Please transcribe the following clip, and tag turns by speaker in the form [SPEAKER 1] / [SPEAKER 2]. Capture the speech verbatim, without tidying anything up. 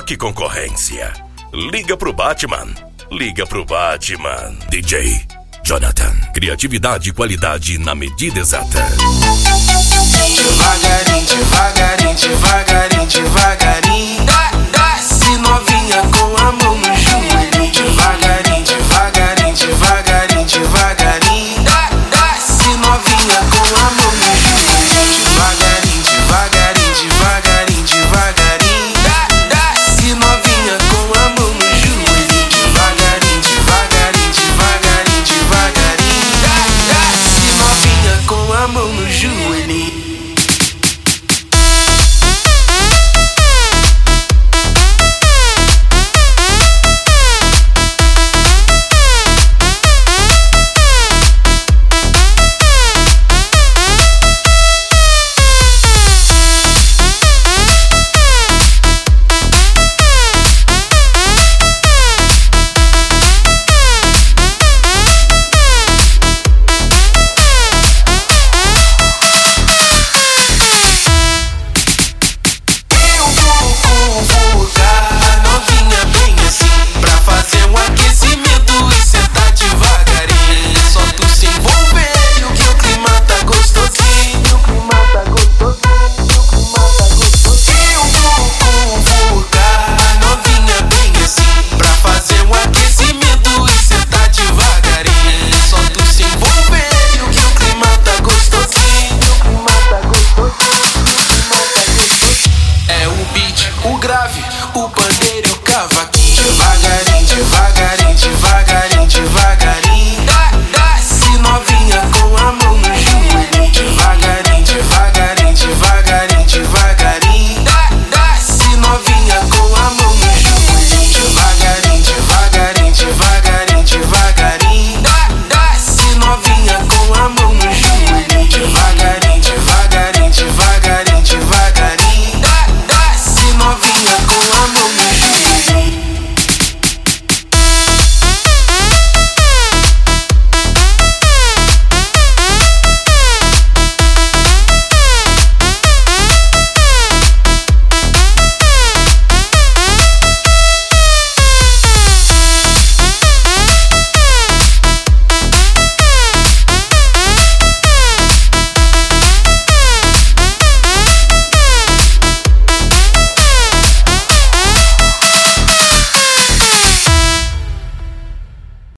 [SPEAKER 1] que concorrência. Liga pro Batman. Liga pro Batman. D J Jonathan. Criatividade e qualidade na medida exata.
[SPEAKER 2] Devagarinho, devagarinho, devagarinho, devagarinho. Desce novinha com a mão no joelho. Devagarinho, devagarinho, devagarinho, devagarinho. Desce novinha com a mão no joelho. Devagarinho, devagarinho, devagarinho, devagarinho. Desce novinha com a mão no joelho. Devagarinho, devagarinho, devagarinho, devagarinho. Desce novinha com a mão no joelho.